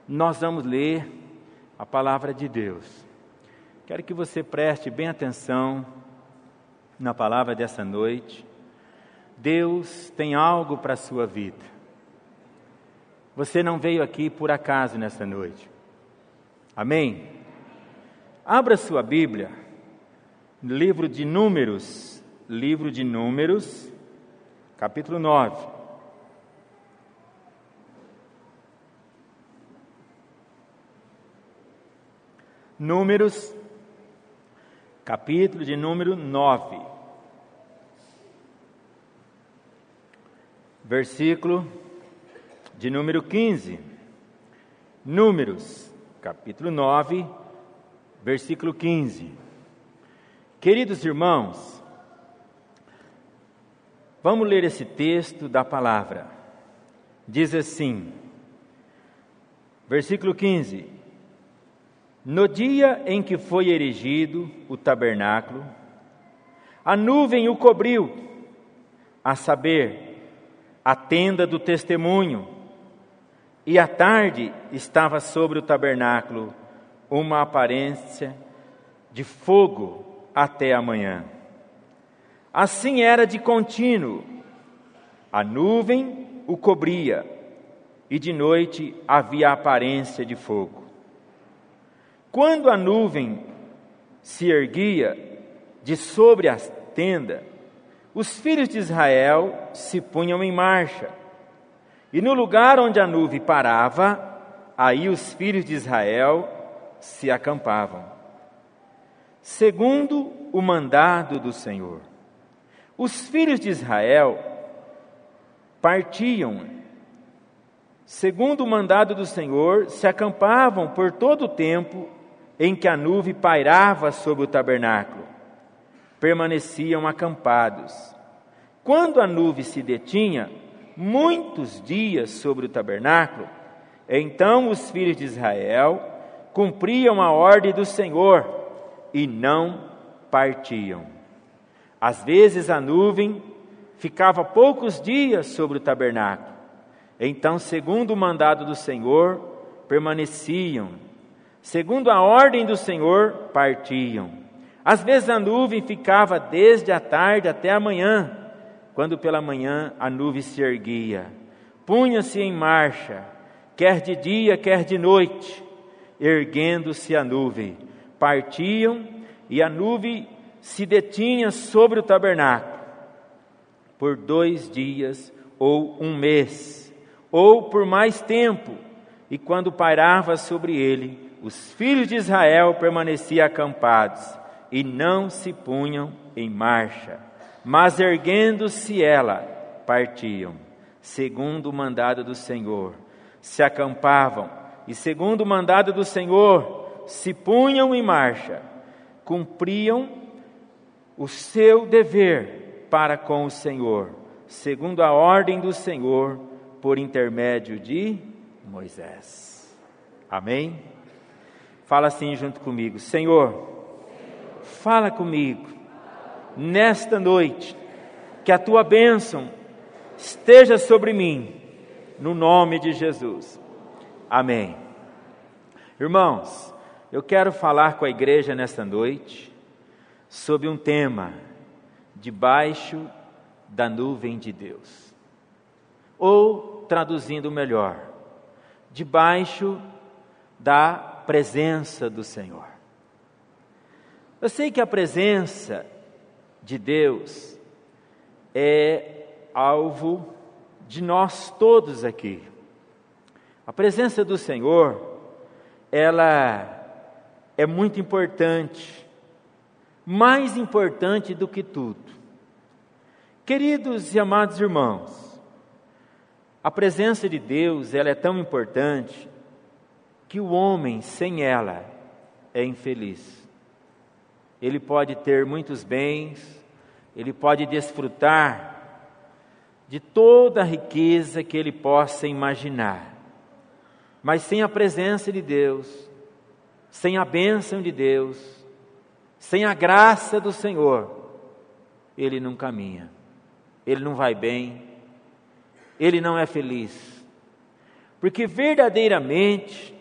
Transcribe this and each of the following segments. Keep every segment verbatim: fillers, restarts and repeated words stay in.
nós vamos ler a palavra de Deus. Quero que você preste bem atenção na palavra dessa noite. Deus tem algo para a sua vida. Você não veio aqui por acaso nessa noite. Amém? Abra sua Bíblia, livro de Números, livro de Números, capítulo nove. Números, capítulo de número nove, versículo de número quinze. Números, capítulo nove, versículo quinze. Queridos irmãos, vamos ler esse texto da palavra. Diz assim, versículo quinze: No dia em que foi erigido o tabernáculo, a nuvem o cobriu, a saber, a tenda do testemunho, e à tarde estava sobre o tabernáculo uma aparência de fogo até a manhã. Assim era de contínuo, a nuvem o cobria, e de noite havia a aparência de fogo. Quando a nuvem se erguia de sobre a tenda, os filhos de Israel se punham em marcha. E no lugar onde a nuvem parava, aí os filhos de Israel se acampavam, segundo o mandado do Senhor. Os filhos de Israel partiam, segundo o mandado do Senhor, se acampavam por todo o tempo em que a nuvem pairava sobre o tabernáculo, permaneciam acampados. Quando a nuvem se detinha muitos dias sobre o tabernáculo, então os filhos de Israel cumpriam a ordem do Senhor e não partiam. Às vezes a nuvem ficava poucos dias sobre o tabernáculo, então, segundo o mandado do Senhor, permaneciam. Segundo a ordem do Senhor, partiam. Às vezes a nuvem ficava desde a tarde até a manhã, quando pela manhã a nuvem se erguia. Punha-se em marcha, quer de dia, quer de noite, erguendo-se a nuvem. Partiam e a nuvem se detinha sobre o tabernáculo por dois dias ou um mês, ou por mais tempo, e quando pairava sobre ele, os filhos de Israel permaneciam acampados e não se punham em marcha, mas erguendo-se ela, partiam, segundo o mandado do Senhor. Se acampavam e, segundo o mandado do Senhor, se punham em marcha, cumpriam o seu dever para com o Senhor, segundo a ordem do Senhor, por intermédio de Moisés. Amém? Fala assim junto comigo: Senhor, fala comigo nesta noite, que a tua bênção esteja sobre mim, no nome de Jesus. Amém. Irmãos, eu quero falar com a igreja nesta noite sobre um tema: debaixo da nuvem de Deus. Ou, traduzindo melhor, debaixo da presença do Senhor. Eu sei que a presença de Deus é alvo de nós todos aqui. A presença do Senhor, ela é muito importante, mais importante do que tudo. Queridos e amados irmãos, a presença de Deus, ela é tão importante que o homem sem ela é infeliz. Ele pode ter muitos bens, ele pode desfrutar de toda a riqueza que ele possa imaginar, mas sem a presença de Deus, sem a bênção de Deus, sem a graça do Senhor, ele não caminha, ele não vai bem, ele não é feliz, porque verdadeiramente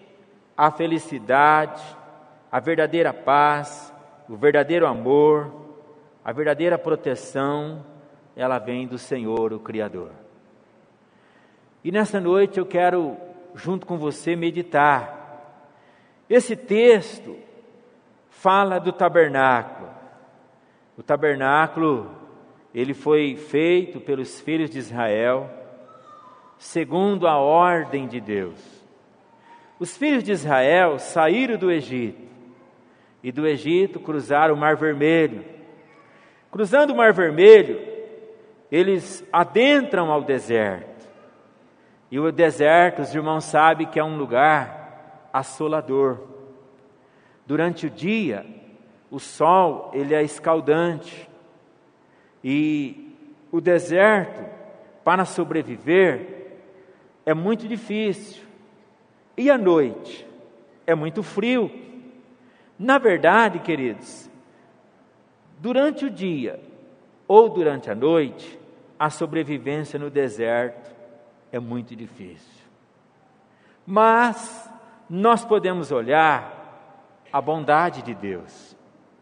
a felicidade, a verdadeira paz, o verdadeiro amor, a verdadeira proteção, ela vem do Senhor, o Criador. E nessa noite eu quero, junto com você, meditar. Esse texto fala do tabernáculo. O tabernáculo, ele foi feito pelos filhos de Israel, segundo a ordem de Deus. Os filhos de Israel saíram do Egito, e do Egito cruzaram o Mar Vermelho. Cruzando o Mar Vermelho, eles adentram ao deserto. E o deserto, os irmãos sabem que é um lugar assolador. Durante o dia, o sol ele é escaldante. E o deserto, para sobreviver, é muito difícil. E à noite, é muito frio. Na verdade, queridos, durante o dia ou durante a noite, a sobrevivência no deserto é muito difícil. Mas nós podemos olhar a bondade de Deus,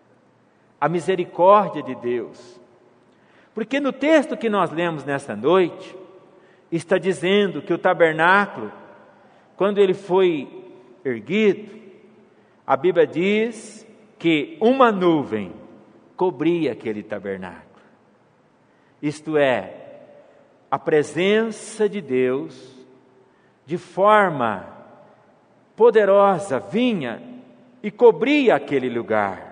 a misericórdia de Deus. Porque no texto que nós lemos nessa noite, está dizendo que o tabernáculo, quando ele foi erguido, a Bíblia diz que uma nuvem cobria aquele tabernáculo. Isto é, a presença de Deus, de forma poderosa, vinha e cobria aquele lugar.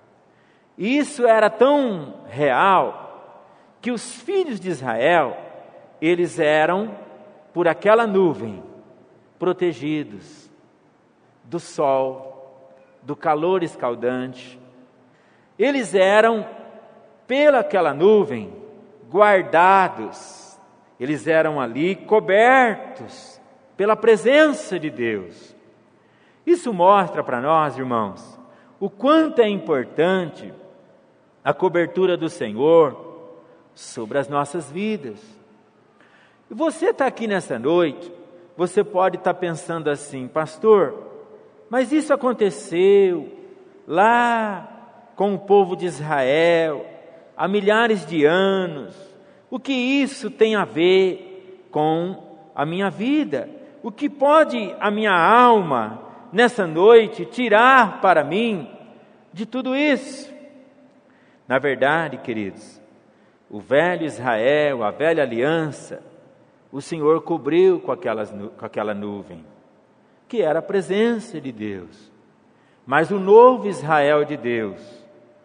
E isso era tão real, que os filhos de Israel, eles eram, por aquela nuvem, protegidos do sol, do calor escaldante. Eles eram, pelaquela nuvem, guardados. Eles eram ali cobertos pela presença de Deus. Isso mostra para nós, irmãos, o quanto é importante a cobertura do Senhor sobre as nossas vidas. E você está aqui nessa noite, você pode estar pensando assim: pastor, mas isso aconteceu lá com o povo de Israel, há milhares de anos. O que isso tem a ver com a minha vida? O que pode a minha alma, nessa noite, tirar para mim de tudo isso? Na verdade, queridos, o velho Israel, a velha aliança, o Senhor cobriu com, aquelas, com aquela nuvem, que era a presença de Deus. Mas o novo Israel de Deus,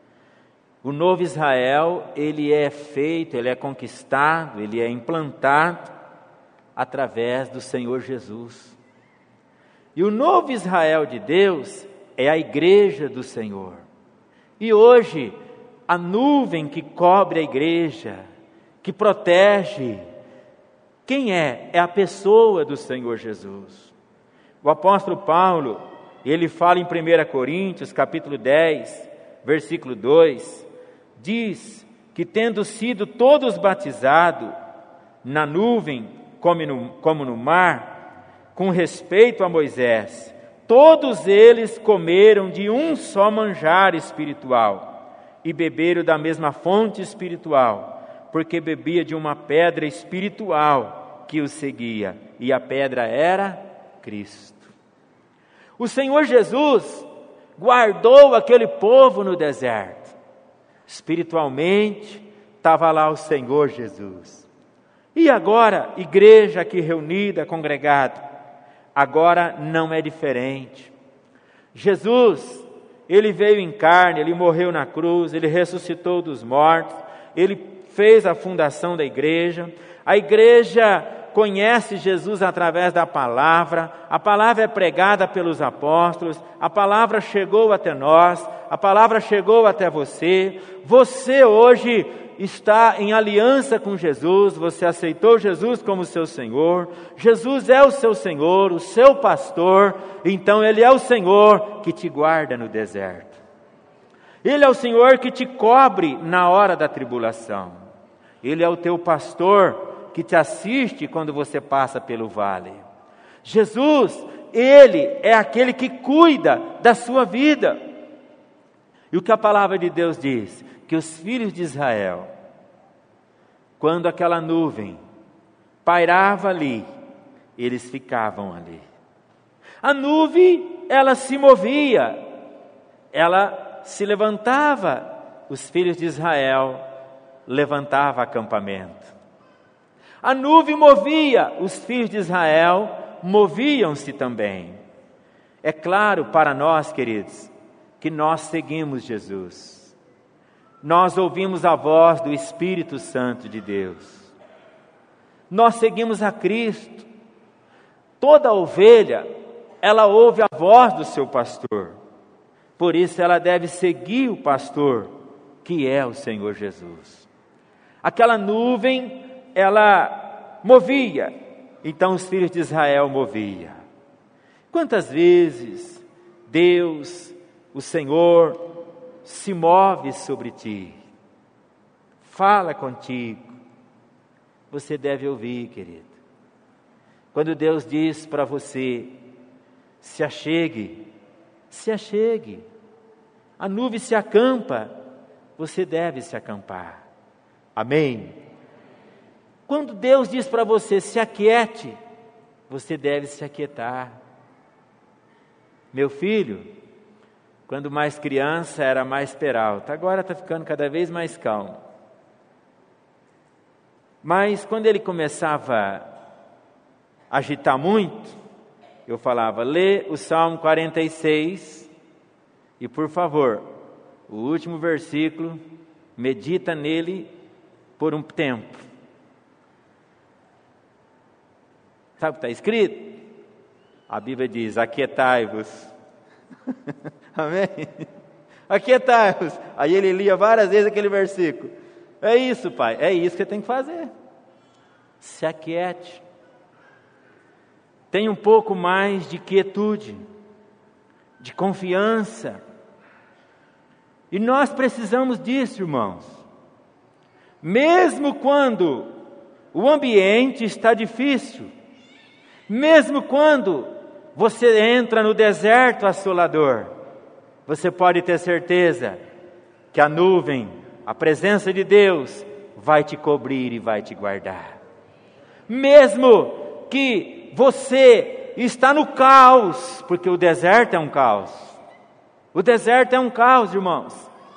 o novo Israel, ele é feito, ele é conquistado, ele é implantado através do Senhor Jesus. E o novo Israel de Deus é a igreja do Senhor. E hoje, a nuvem que cobre a igreja, que protege, quem é? É a pessoa do Senhor Jesus. O apóstolo Paulo, ele fala em primeira Coríntios, capítulo dez, versículo dois, diz que tendo sido todos batizados na nuvem como no, como no mar, com respeito a Moisés, todos eles comeram de um só manjar espiritual e beberam da mesma fonte espiritual, porque bebia de uma pedra espiritual que os seguia, e a pedra era Cristo. O Senhor Jesus guardou aquele povo no deserto. Espiritualmente, estava lá o Senhor Jesus. E agora, igreja aqui reunida, congregada, agora não é diferente. Jesus, ele veio em carne, ele morreu na cruz, ele ressuscitou dos mortos, ele fez a fundação da igreja. A igreja conhece Jesus através da palavra, a palavra é pregada pelos apóstolos, a palavra chegou até nós, a palavra chegou até você. Você hoje está em aliança com Jesus, você aceitou Jesus como seu Senhor, Jesus é o seu Senhor, o seu pastor, então Ele é o Senhor que te guarda no deserto. Ele é o Senhor que te cobre na hora da tribulação. Ele é o teu pastor que te assiste quando você passa pelo vale. Jesus, Ele é aquele que cuida da sua vida. E o que a palavra de Deus diz? Que os filhos de Israel, quando aquela nuvem pairava ali, eles ficavam ali. A nuvem, ela se movia, ela se levantava. Os filhos de Israel levantavam acampamento. A nuvem movia, os filhos de Israel moviam-se também. É claro para nós, queridos, que nós seguimos Jesus. Nós ouvimos a voz do Espírito Santo de Deus. Nós seguimos a Cristo. Toda ovelha, ela ouve a voz do seu pastor. Por isso ela deve seguir o pastor, que é o Senhor Jesus. Aquela nuvem, ela movia, então os filhos de Israel moviam. Quantas vezes Deus, o Senhor, se move sobre ti, fala contigo, você deve ouvir, querido. Quando Deus diz para você, se achegue, se achegue. A nuvem se acampa, você deve se acampar. Amém? Quando Deus diz para você, se aquiete, você deve se aquietar. Meu filho, quando mais criança, era mais peralta, agora está ficando cada vez mais calmo. Mas quando ele começava a agitar muito, eu falava, lê o Salmo quarenta e seis e, por favor, o último versículo, medita nele por um tempo. Sabe o que está escrito? A Bíblia diz, aquietai-vos. Amém? Aquietai-vos. Aí ele lia várias vezes aquele versículo. É isso, pai, é isso que você tem que fazer. Se aquiete. Tenha um pouco mais de quietude, de confiança. E nós precisamos disso, irmãos. Mesmo quando o ambiente está difícil, mesmo quando você entra no deserto assolador, você pode ter certeza que a nuvem, a presença de Deus, vai te cobrir e vai te guardar. Mesmo que você está no caos, porque o deserto é um caos. O deserto é um caos, irmãos.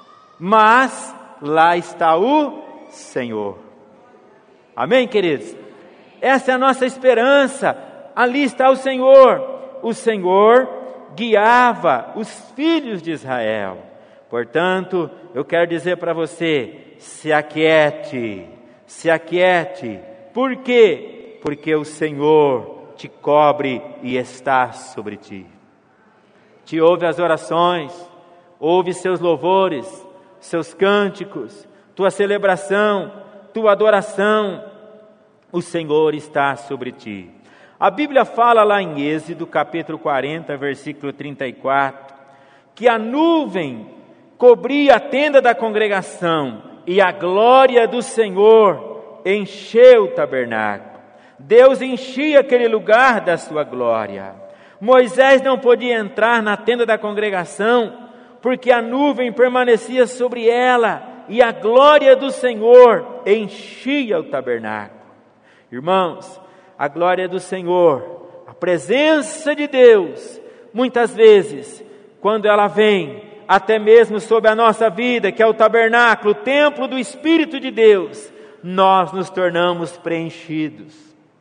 Mas lá está o Senhor. Amém, queridos? Essa é a nossa esperança. Ali está o Senhor. O Senhor guiava os filhos de Israel. Portanto, eu quero dizer para você, se aquiete, se aquiete. Por quê? Porque o Senhor te cobre e está sobre ti. Te ouve as orações, ouve seus louvores, seus cânticos, tua celebração, tua adoração. O Senhor está sobre ti. A Bíblia fala lá em Êxodo, capítulo quarenta, versículo trinta e quatro, que a nuvem cobria a tenda da congregação e a glória do Senhor encheu o tabernáculo. Deus enchia aquele lugar da sua glória. Moisés não podia entrar na tenda da congregação, porque a nuvem permanecia sobre ela, e a glória do Senhor enchia o tabernáculo. Irmãos, a glória do Senhor, a presença de Deus, muitas vezes, quando ela vem, até mesmo sobre a nossa vida, que é o tabernáculo, o templo do Espírito de Deus, nós nos tornamos preenchidos,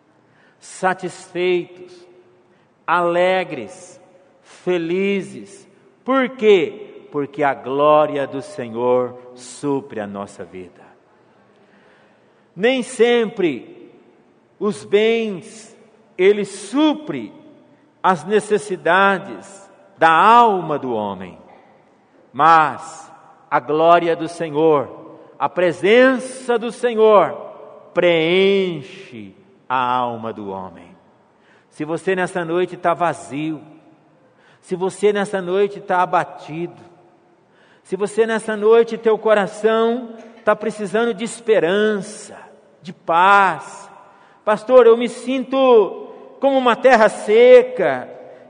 satisfeitos, alegres, felizes. Por quê? Porque a glória do Senhor supre a nossa vida. Nem sempre os bens, eles suprem as necessidades da alma do homem, mas a glória do Senhor, a presença do Senhor preenche a alma do homem. Se você nessa noite está vazio, se você nessa noite está abatido, se você nessa noite, teu coração está precisando de esperança, de paz. Pastor, eu me sinto como uma terra seca,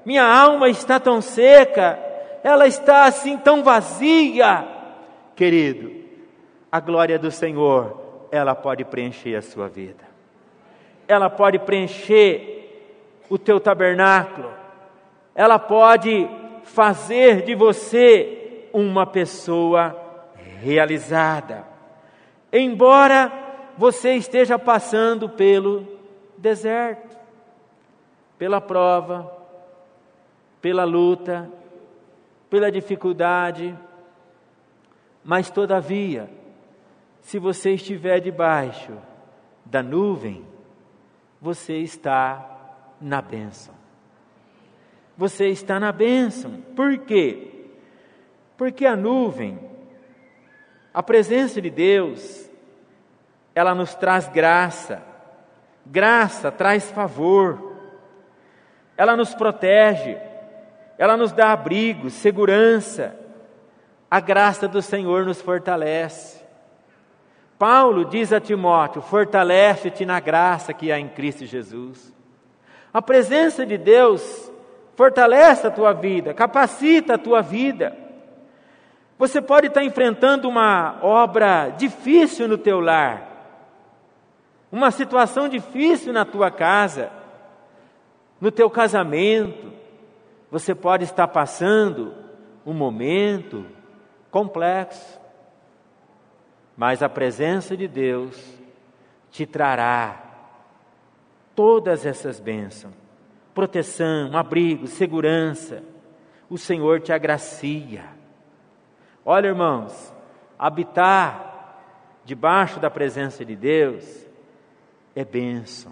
minha alma está tão seca, ela está assim tão vazia. Querido, a glória do Senhor, ela pode preencher a sua vida. Ela pode preencher o teu tabernáculo. Ela pode fazer de você uma pessoa realizada. Embora você esteja passando pelo deserto, pela prova, pela luta, pela dificuldade, mas todavia, se você estiver debaixo da nuvem, você está na bênção. Você está na bênção. Por quê? Porque a nuvem, a presença de Deus, ela nos traz graça. Graça traz favor. Ela nos protege. Ela nos dá abrigo, segurança. A graça do Senhor nos fortalece. Paulo diz a Timóteo: fortalece-te na graça que há em Cristo Jesus. A presença de Deus fortalece a tua vida, capacita a tua vida. Você pode estar enfrentando uma obra difícil no teu lar, uma situação difícil na tua casa, no teu casamento. Você pode estar passando um momento complexo, mas a presença de Deus te trará todas essas bênçãos. Proteção, abrigo, segurança. O Senhor te agracia. Olha, irmãos, habitar debaixo da presença de Deus é bênção.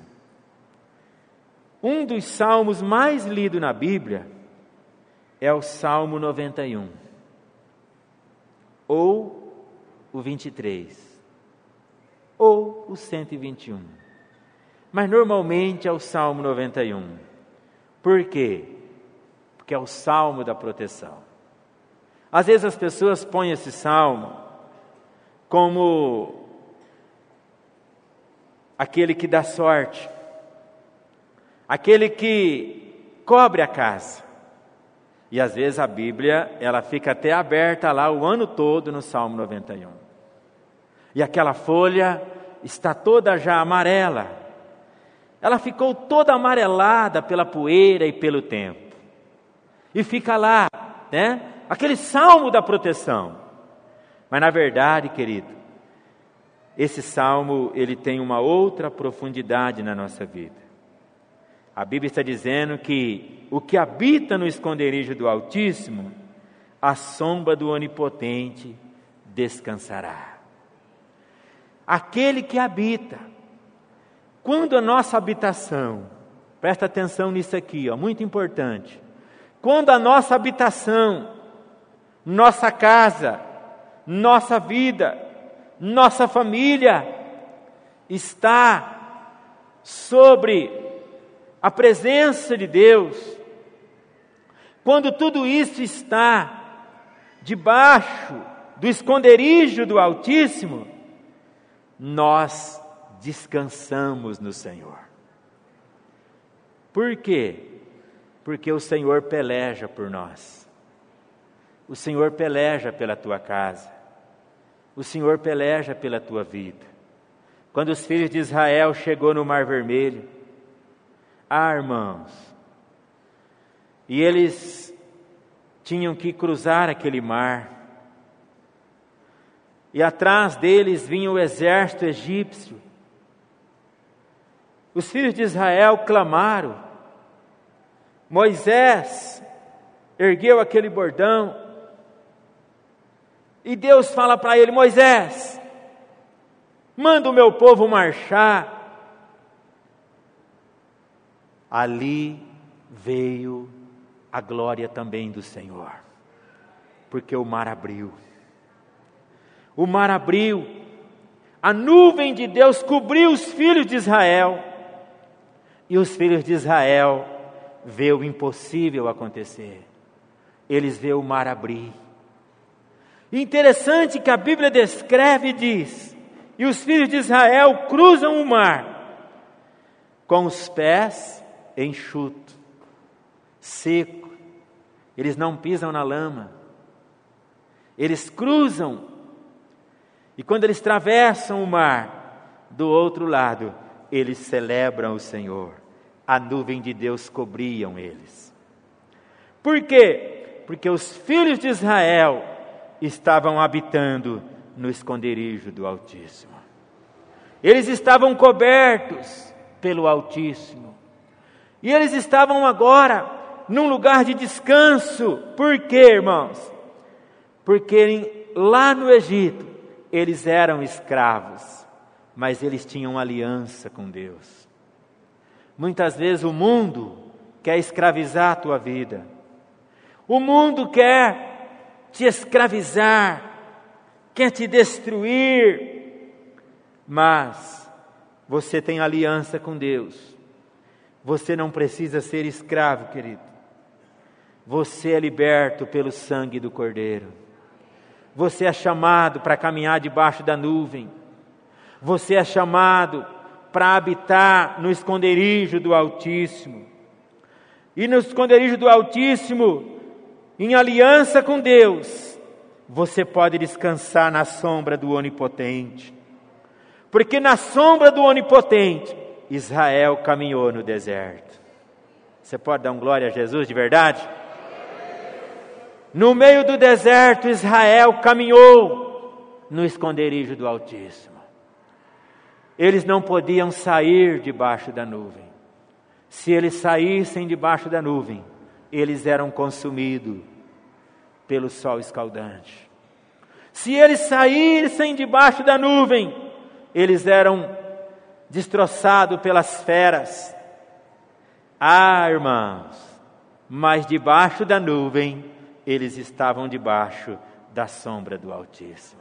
Um dos salmos mais lidos na Bíblia é o Salmo noventa e um, ou o vinte e três, ou o cento e vinte e um. Mas normalmente é o Salmo noventa e um. Por quê? Porque é o salmo da proteção. Às vezes as pessoas põem esse salmo como aquele que dá sorte, aquele que cobre a casa. E às vezes a Bíblia, ela fica até aberta lá o ano todo no Salmo noventa e um. E aquela folha está toda já amarela. Ela ficou toda amarelada pela poeira e pelo tempo. E fica lá, né? Aquele salmo da proteção. Mas na verdade, querido, esse salmo, ele tem uma outra profundidade na nossa vida. A Bíblia está dizendo que o que habita no esconderijo do Altíssimo, à sombra do Onipotente descansará. Aquele que habita. Quando a nossa habitação, presta atenção nisso aqui, ó, muito importante. Quando a nossa habitação, nossa casa, nossa vida, nossa família está sobre a presença de Deus, quando tudo isso está debaixo do esconderijo do Altíssimo, nós descansamos no Senhor. Por quê? Porque o Senhor peleja por nós. O Senhor peleja pela tua casa. O Senhor peleja pela tua vida. Quando os filhos de Israel chegou no Mar Vermelho, ah, irmãos, e eles tinham que cruzar aquele mar, e atrás deles vinha o exército egípcio. Os filhos de Israel clamaram. Moisés ergueu aquele bordão. E Deus fala para ele: Moisés, manda o meu povo marchar. Ali veio a glória também do Senhor. Porque o mar abriu. O mar abriu. A nuvem de Deus cobriu os filhos de Israel. E os filhos de Israel vê o impossível acontecer. Eles vê o mar abrir. Interessante que a Bíblia descreve e diz: e os filhos de Israel cruzam o mar com os pés enxutos. seco, eles não pisam na lama, eles cruzam, e quando eles atravessam o mar, do outro lado, eles celebram o Senhor. A nuvem de Deus cobriam eles. Por quê? Porque os filhos de Israel estavam habitando no esconderijo do Altíssimo. Eles estavam cobertos pelo Altíssimo. E eles estavam agora num lugar de descanso. Por quê, irmãos? Porque lá no Egito, eles eram escravos, mas eles tinham aliança com Deus. Muitas vezes o mundo quer escravizar a tua vida. O mundo quer te escravizar, quer te destruir, mas você tem aliança com Deus. Você não precisa ser escravo, querido. Você é liberto pelo sangue do Cordeiro. Você é chamado para caminhar debaixo da nuvem. Você é chamado para habitar no esconderijo do Altíssimo. E no esconderijo do Altíssimo, em aliança com Deus, você pode descansar na sombra do Onipotente. Porque na sombra do Onipotente, Israel caminhou no deserto. Você pode dar um glória a Jesus de verdade? No meio do deserto, Israel caminhou no esconderijo do Altíssimo. Eles não podiam sair debaixo da nuvem. Se eles saíssem debaixo da nuvem, eles eram consumidos pelo sol escaldante. Se eles saíssem debaixo da nuvem, eles eram destroçados pelas feras. Ah, irmãos, mas debaixo da nuvem, eles estavam debaixo da sombra do Altíssimo.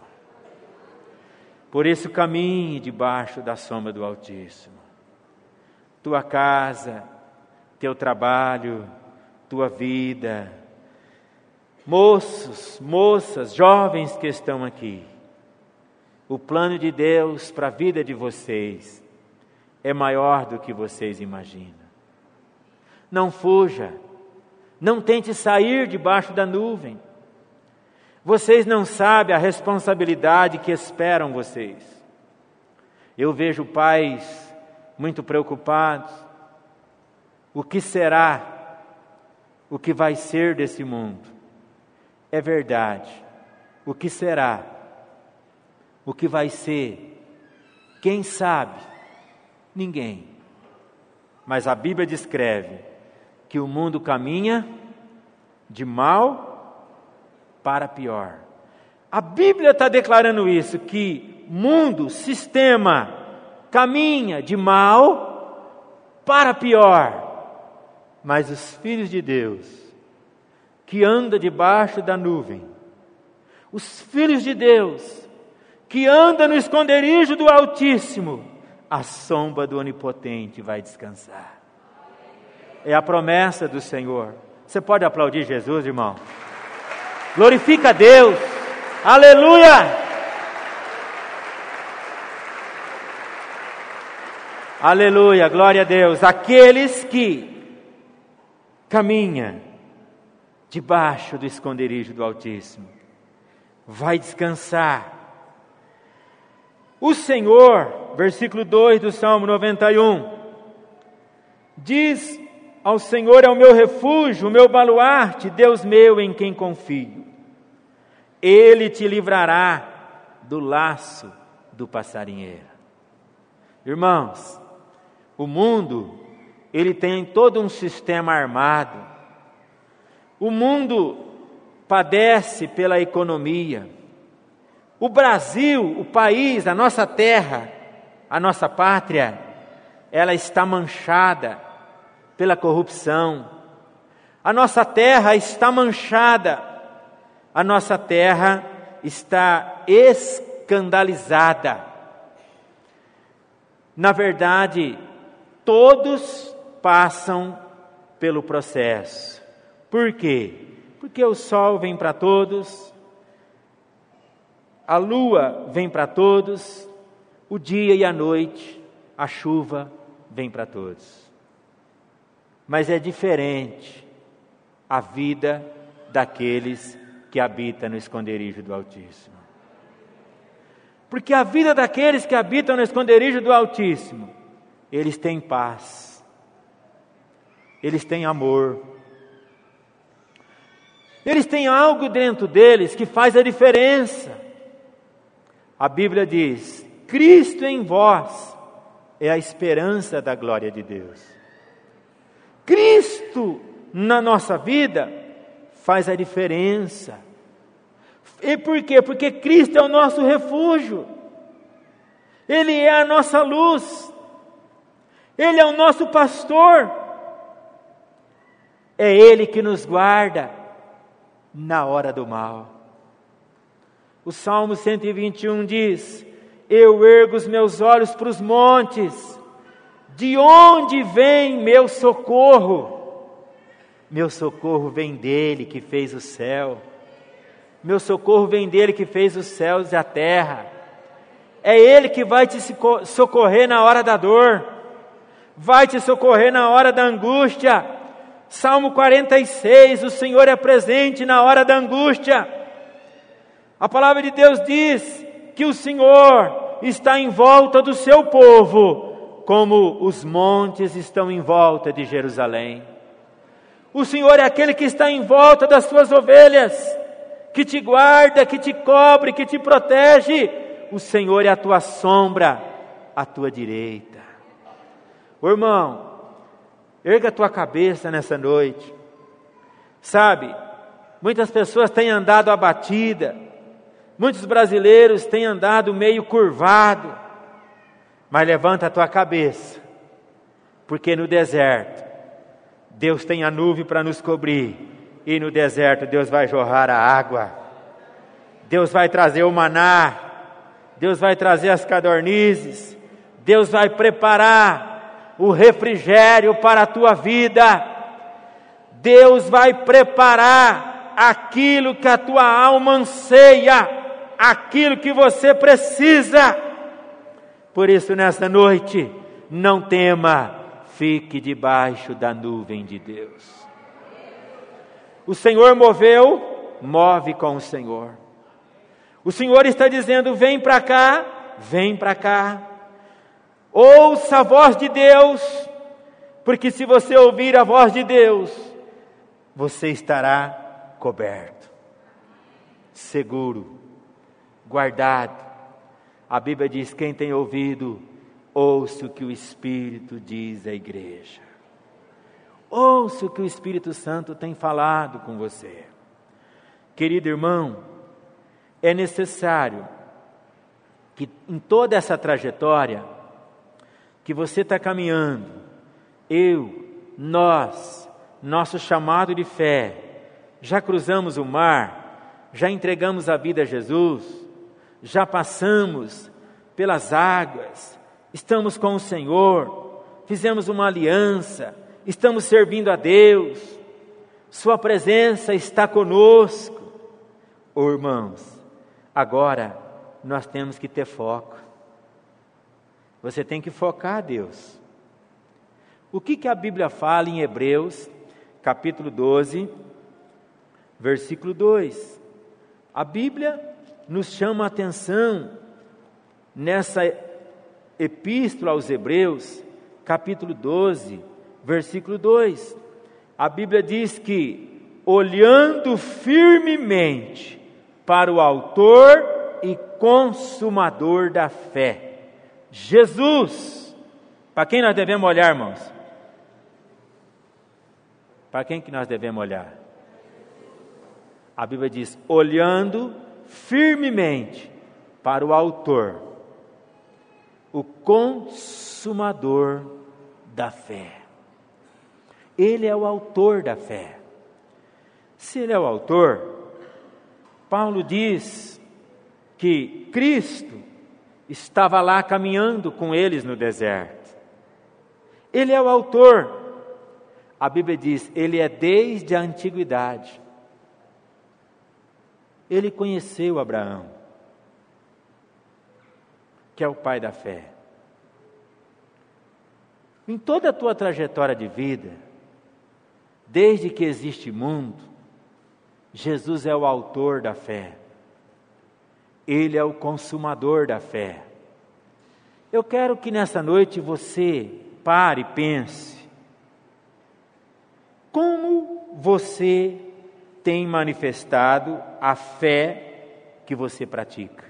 Por isso caminhe debaixo da sombra do Altíssimo. Tua casa, teu trabalho, tua vida. Moços, moças, jovens que estão aqui. O plano de Deus para a vida de vocês é maior do que vocês imaginam. Não fuja. Não tente sair debaixo da nuvem. Vocês não sabem a responsabilidade que esperam vocês. Eu vejo pais muito preocupados. O que será? O que vai ser desse mundo? É verdade. O que será? O que vai ser? Quem sabe? Ninguém. Mas a Bíblia descreve que o mundo caminha de mal para pior. A Bíblia está declarando isso, que mundo, sistema, caminha de mal para pior. Mas os filhos de Deus, que andam debaixo da nuvem, os filhos de Deus, que andam no esconderijo do Altíssimo, a sombra do Onipotente vai descansar. É a promessa do Senhor. Você pode aplaudir Jesus, irmão? Glorifica a Deus. Aleluia! Aleluia, glória a Deus. Aqueles que caminham debaixo do esconderijo do Altíssimo vai descansar. O Senhor, versículo dois do Salmo noventa e um, diz: ao Senhor é o meu refúgio, o meu baluarte, Deus meu em quem confio. Ele te livrará do laço do passarinheiro. Irmãos, o mundo, ele tem todo um sistema armado. O mundo padece pela economia. O Brasil, o país, a nossa terra, a nossa pátria, ela está manchada pela corrupção. A nossa terra está manchada. A nossa terra está escandalizada. Na verdade, todos passam pelo processo. Por quê? Porque o sol vem para todos, a lua vem para todos, o dia e a noite, a chuva vem para todos. Mas é diferente a vida daqueles que habitam no esconderijo do Altíssimo. Porque a vida daqueles que habitam no esconderijo do Altíssimo, eles têm paz, eles têm amor, eles têm algo dentro deles que faz a diferença. A Bíblia diz: Cristo em vós é a esperança da glória de Deus. Cristo na nossa vida faz a diferença. E por quê? Porque Cristo é o nosso refúgio, Ele é a nossa luz, Ele é o nosso pastor, é Ele que nos guarda na hora do mal. O Salmo cento e vinte e um diz: eu ergo os meus olhos para os montes, de onde vem meu socorro? Meu socorro vem dele que fez o céu. Meu socorro vem dele que fez os céus e a terra. É Ele que vai te socorrer na hora da dor, vai te socorrer na hora da angústia. Salmo quarenta e seis, o Senhor é presente na hora da angústia. A palavra de Deus diz que o Senhor está em volta do seu povo, como os montes estão em volta de Jerusalém. O Senhor é aquele que está em volta das suas ovelhas, que te guarda, que te cobre, que te protege. O Senhor é a tua sombra, à tua direita. Ô irmão, erga a tua cabeça nessa noite. Sabe, muitas pessoas têm andado abatida, muitos brasileiros têm andado meio curvado, mas levanta a tua cabeça, porque no deserto Deus tem a nuvem para nos cobrir, e no deserto Deus vai jorrar a água, Deus vai trazer o maná, Deus vai trazer as codornizes, Deus vai preparar o refrigério para a tua vida, Deus vai preparar aquilo que a tua alma anseia, aquilo que você precisa. Por isso, nesta noite, não tema, fique debaixo da nuvem de Deus. O Senhor moveu, move com o Senhor. O Senhor está dizendo: vem para cá, vem para cá. Ouça a voz de Deus, porque se você ouvir a voz de Deus, você estará coberto, seguro, guardado. A Bíblia diz: quem tem ouvido, ouça o que o Espírito diz à igreja. Ouça o que o Espírito Santo tem falado com você. Querido irmão, é necessário que em toda essa trajetória que você está caminhando, eu, nós, nosso chamado de fé, já cruzamos o mar, já entregamos a vida a Jesus, já passamos pelas águas, estamos com o Senhor, fizemos uma aliança, estamos servindo a Deus, Sua presença está conosco. Oh, irmãos, agora nós temos que ter foco. Você tem que focar a Deus. O que que a Bíblia fala em Hebreus, capítulo doze, versículo dois? A Bíblia nos chama a atenção nessa epístola aos Hebreus, capítulo doze, versículo dois. A Bíblia diz que, olhando firmemente para o autor e consumador da fé, Jesus. Para quem nós devemos olhar, irmãos? Para quem que nós devemos olhar? A Bíblia diz: olhando firmemente para o autor, o consumador da fé. Ele é o autor da fé. Se ele é o autor, Paulo diz que Cristo estava lá caminhando com eles no deserto. Ele é o autor. A Bíblia diz: ele é desde a antiguidade. Ele conheceu Abraão, que é o pai da fé. Em toda a tua trajetória de vida, Desde que existe mundo, Jesus é o autor da fé. Ele é o consumador da fé. Eu quero que nessa noite você pare e pense. Como você tem manifestado a fé que você pratica?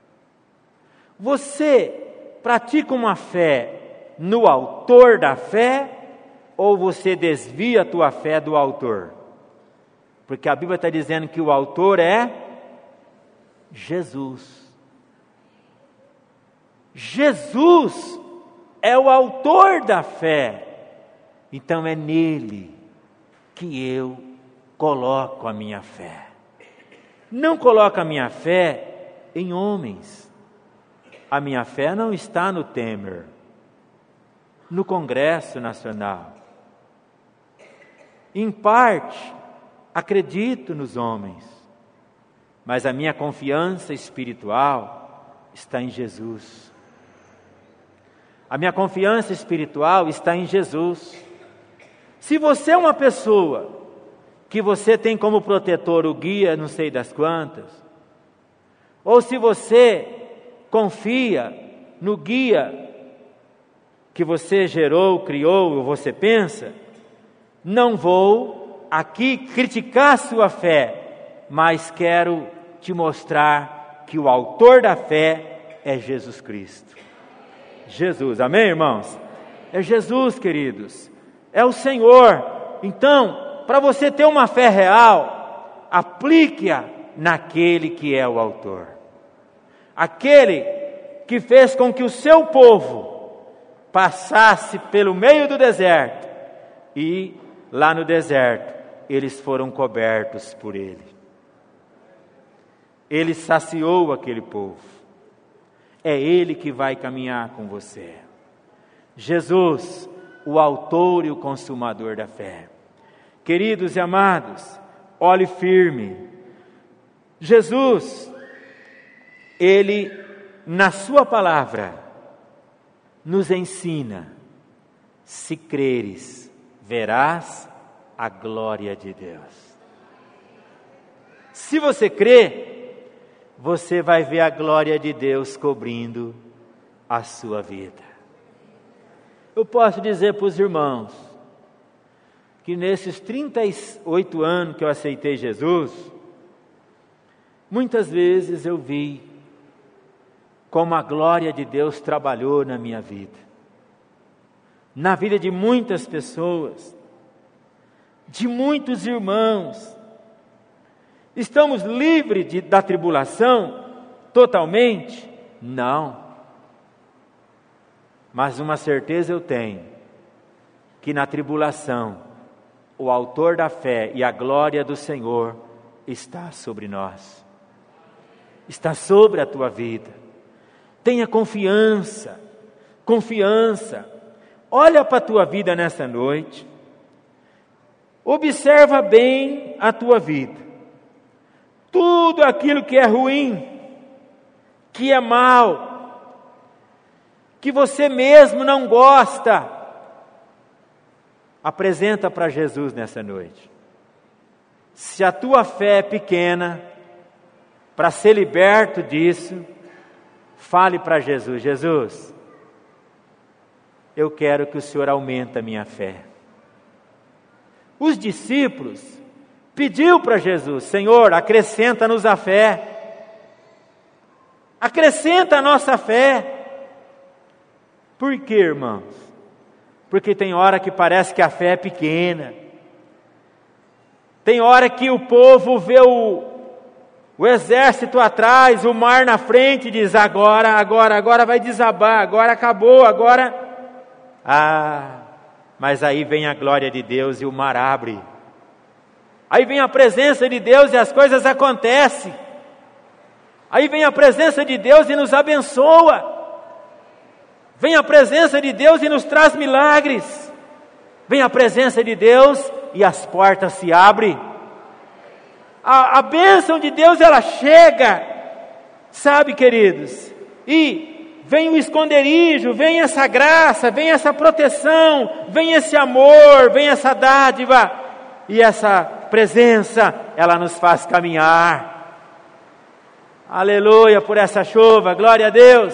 Você pratica uma fé no autor da fé ou você desvia a tua fé do autor? Porque a Bíblia está dizendo que o autor é Jesus. Jesus é o autor da fé. Então é nele que eu coloco a minha fé. Não coloco a minha fé em homens. A minha fé não está no Temer, no Congresso Nacional. Em parte, acredito nos homens, mas a minha confiança espiritual está em Jesus. A minha confiança espiritual está em Jesus. Se você é uma pessoa que você tem como protetor o guia não sei das quantas, ou se você confia no guia que você gerou, criou, ou você pensa, não vou aqui criticar a sua fé, mas quero te mostrar que o autor da fé é Jesus Cristo. Jesus, amém, irmãos? É Jesus, queridos, é o Senhor. Então, para você ter uma fé real, aplique-a naquele que é o autor. Aquele que fez com que o seu povo passasse pelo meio do deserto e lá no deserto eles foram cobertos por ele. Ele saciou aquele povo. É ele que vai caminhar com você. Jesus, o autor e o consumador da fé. Queridos e amados, olhe firme. Jesus, ele, na sua palavra, nos ensina: se creres, verás a glória de Deus. Se você crê, você vai ver a glória de Deus cobrindo a sua vida. Eu posso dizer para os irmãos que nesses trinta e oito anos que eu aceitei Jesus, muitas vezes eu vi como a glória de Deus trabalhou na minha vida, na vida de muitas pessoas, de muitos irmãos. Estamos livres de, da tribulação totalmente? Não. Mas uma certeza eu tenho, que na tribulação o autor da fé e a glória do Senhor está sobre nós, está sobre a tua vida. Tenha confiança, confiança. Olha para a tua vida nessa noite, observa bem a tua vida. Tudo aquilo que é ruim, que é mal, que você mesmo não gosta, apresenta para Jesus nessa noite. Se a tua fé é pequena, para ser liberto disso, fale para Jesus: Jesus, eu quero que o Senhor aumente a minha fé. Os discípulos pediu para Jesus: Senhor, acrescenta-nos a fé. Acrescenta a nossa fé. Por quê, irmãos? Porque tem hora que parece que a fé é pequena. Tem hora que o povo vê o, o exército atrás, o mar na frente e diz: agora, agora, agora vai desabar, agora acabou, agora... Ah, mas aí vem a glória de Deus e o mar abre. Aí vem a presença de Deus e as coisas acontecem. Aí vem a presença de Deus e nos abençoa. Vem a presença de Deus e nos traz milagres. Vem a presença de Deus e as portas se abrem. A, a bênção de Deus, ela chega, sabe, queridos? E vem o esconderijo, vem essa graça, vem essa proteção, vem esse amor, vem essa dádiva. e essa presença, ela nos faz caminhar. Aleluia por essa chuva, glória a Deus.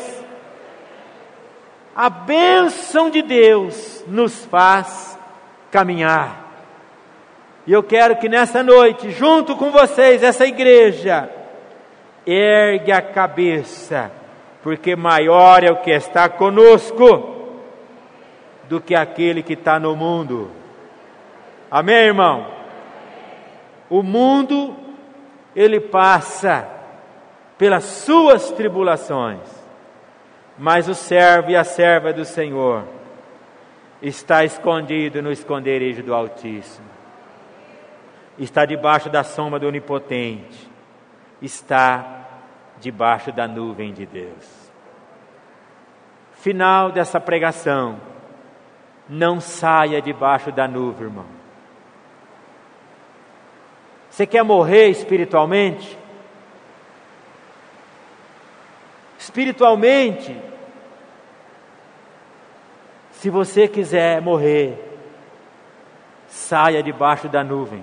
A bênção de Deus nos faz caminhar. E eu quero que nessa noite, junto com vocês, essa igreja, ergue a cabeça, porque maior é o que está conosco do que aquele que está no mundo. Amém, irmão? O mundo, ele passa pelas suas tribulações, mas o servo e a serva do Senhor está escondido no esconderijo do Altíssimo, está debaixo da sombra do Onipotente, está debaixo da nuvem de Deus. Final dessa pregação: não saia debaixo da nuvem, irmão. Você quer morrer espiritualmente? Espiritualmente, se você quiser morrer, saia debaixo da nuvem.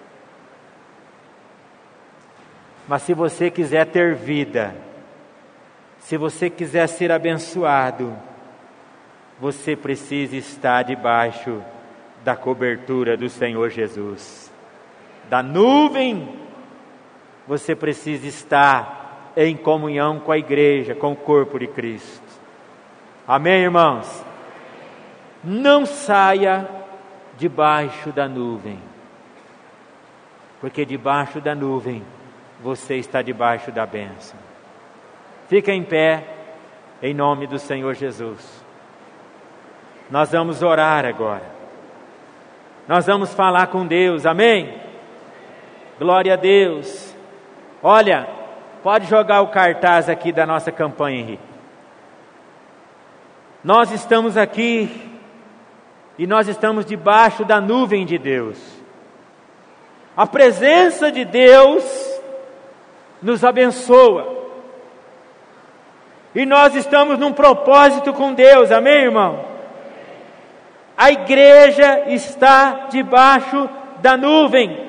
Mas se você quiser ter vida, se você quiser ser abençoado, você precisa estar debaixo da cobertura do Senhor Jesus. Da nuvem, você precisa estar em comunhão com a igreja, com o corpo de Cristo. Amém, irmãos? Não saia debaixo da nuvem, porque debaixo da nuvem você está debaixo da bênção. Fica em pé, em nome do Senhor Jesus. Nós vamos orar agora. Nós vamos falar com Deus, amém? Glória a Deus. Olha, pode jogar o cartaz aqui da nossa campanha, Henrique. Nós estamos aqui e nós estamos debaixo da nuvem de Deus. A presença de Deus nos abençoa. E nós estamos num propósito com Deus, amém, irmão? A igreja está debaixo da nuvem,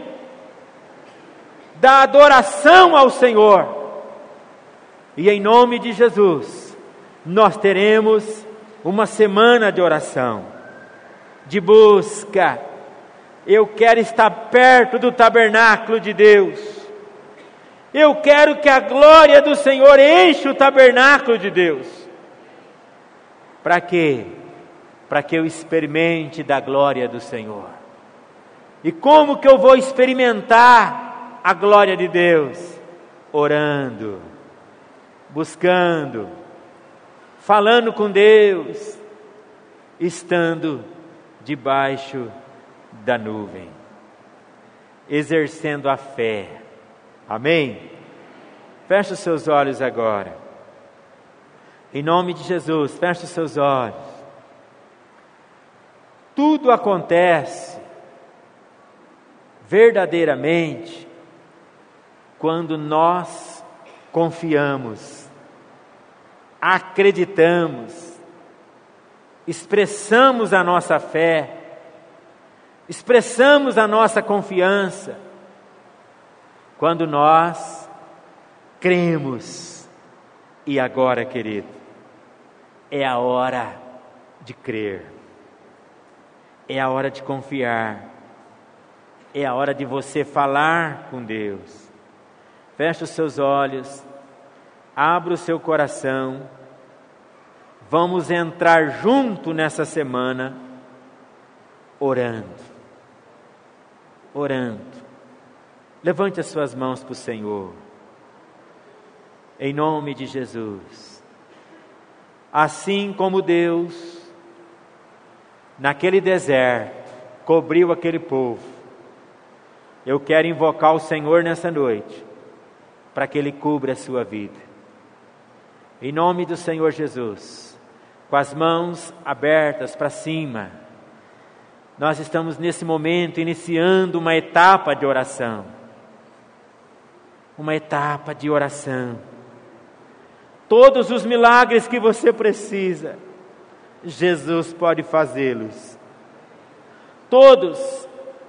da adoração ao Senhor. E em nome de Jesus, nós teremos uma semana de oração, de busca. Eu quero estar perto do tabernáculo de Deus. Eu quero que a glória do Senhor enche o tabernáculo de Deus. Para quê? Para que eu experimente da glória do Senhor. E como que eu vou experimentar a glória de Deus? Orando, buscando, falando com Deus, estando debaixo da nuvem, exercendo a fé. Amém? Feche os seus olhos agora. Em nome de Jesus, feche os seus olhos. Tudo acontece verdadeiramente quando nós confiamos, acreditamos, expressamos a nossa fé, expressamos a nossa confiança. Quando nós cremos. E agora, querido, é a hora de crer, é a hora de confiar, é a hora de você falar com Deus. Feche os seus olhos, abra o seu coração. Vamos entrar junto nessa semana, orando, orando. Levante as suas mãos para o Senhor, em nome de Jesus. Assim como Deus, naquele deserto, cobriu aquele povo, eu quero invocar o Senhor nessa noite, para que Ele cubra a sua vida. Em nome do Senhor Jesus, com as mãos abertas para cima, nós estamos nesse momento iniciando uma etapa de oração. Uma etapa de oração. Todos os milagres que você precisa, Jesus pode fazê-los. Todos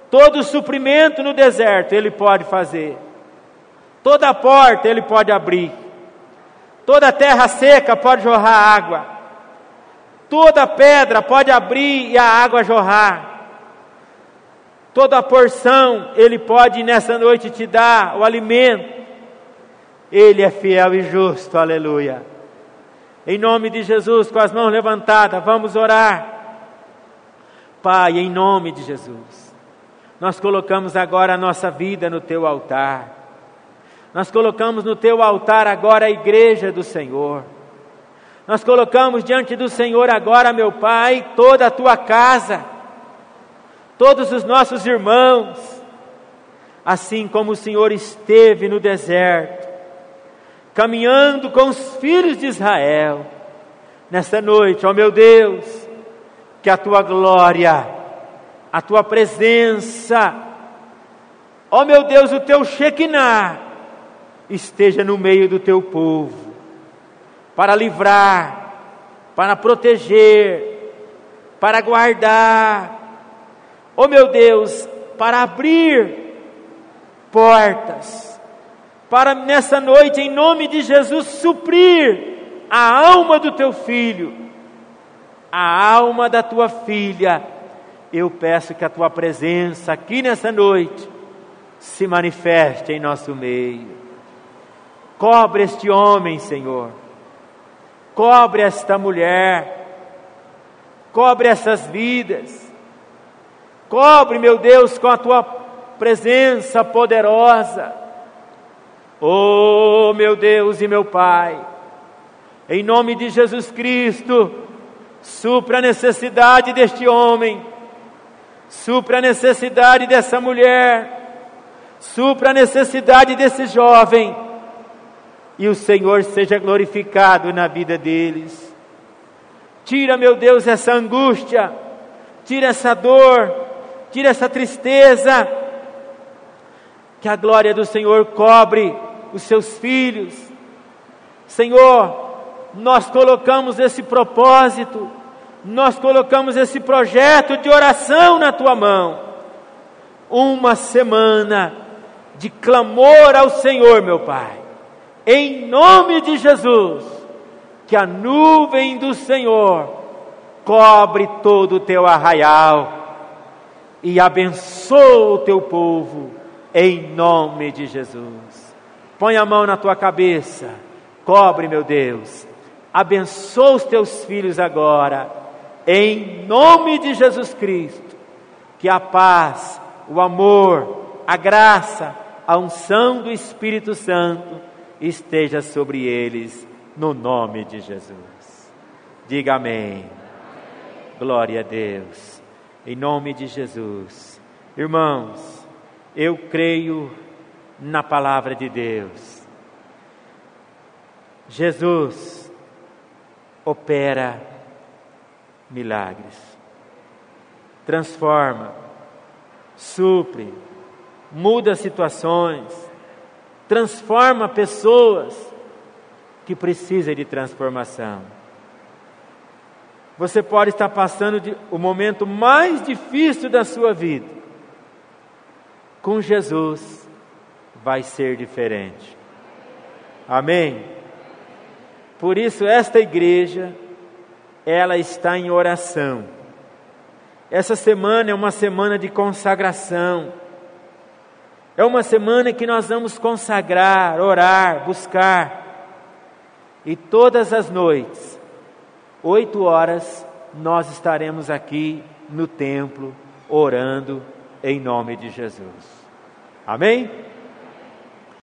Todo suprimento no deserto Ele pode fazer. Toda porta Ele pode abrir. Toda terra seca pode jorrar água. Toda pedra pode abrir e a água jorrar. Toda porção Ele pode nessa noite te dar o alimento. Ele é fiel e justo, aleluia. Em nome de Jesus, com as mãos levantadas, vamos orar. Pai, em nome de Jesus, nós colocamos agora a nossa vida no Teu altar. Nós colocamos no Teu altar agora a igreja do Senhor. Nós colocamos diante do Senhor agora, meu Pai, toda a Tua casa, todos os nossos irmãos, assim como o Senhor esteve no deserto, caminhando com os filhos de Israel, nesta noite, ó meu Deus, que a Tua glória, a Tua presença, ó meu Deus, o Teu Shekinah, esteja no meio do Teu povo, para livrar, para proteger, para guardar, ó meu Deus, para abrir portas, para nessa noite, em nome de Jesus, suprir a alma do Teu filho, a alma da Tua filha. Eu peço que a Tua presença aqui nessa noite se manifeste em nosso meio. Cobre este homem, Senhor. Cobre esta mulher. Cobre essas vidas. Cobre, meu Deus, com a Tua presença poderosa. Oh, meu Deus e meu Pai, em nome de Jesus Cristo, supra a necessidade deste homem, supra a necessidade dessa mulher, supra a necessidade desse jovem, e o Senhor seja glorificado na vida deles. Tira, meu Deus, essa angústia, tira essa dor, tira essa tristeza, que a glória do Senhor cobre os Seus filhos. Senhor, nós colocamos esse propósito, nós colocamos esse projeto de oração na Tua mão. Uma semana de clamor ao Senhor, meu Pai, em nome de Jesus, que a nuvem do Senhor cobre todo o Teu arraial e abençoa o Teu povo, em nome de Jesus. Põe a mão na tua cabeça, cobre, meu Deus, abençoa os Teus filhos agora, em nome de Jesus Cristo, que a paz, o amor, a graça, a unção do Espírito Santo esteja sobre eles, no nome de Jesus. Diga amém. Glória a Deus, em nome de Jesus. Irmãos, eu creio na palavra de Deus. Jesus opera milagres, transforma, supre, muda situações, transforma pessoas que precisam de transformação. Você pode estar passando de, o momento mais difícil da sua vida. Com Jesus vai ser diferente. Amém? Por isso esta igreja, ela está em oração. Essa semana é uma semana de consagração. É uma semana que nós vamos consagrar, orar, buscar. E todas as noites, oito horas, nós estaremos aqui no templo, orando em nome de Jesus. Amém?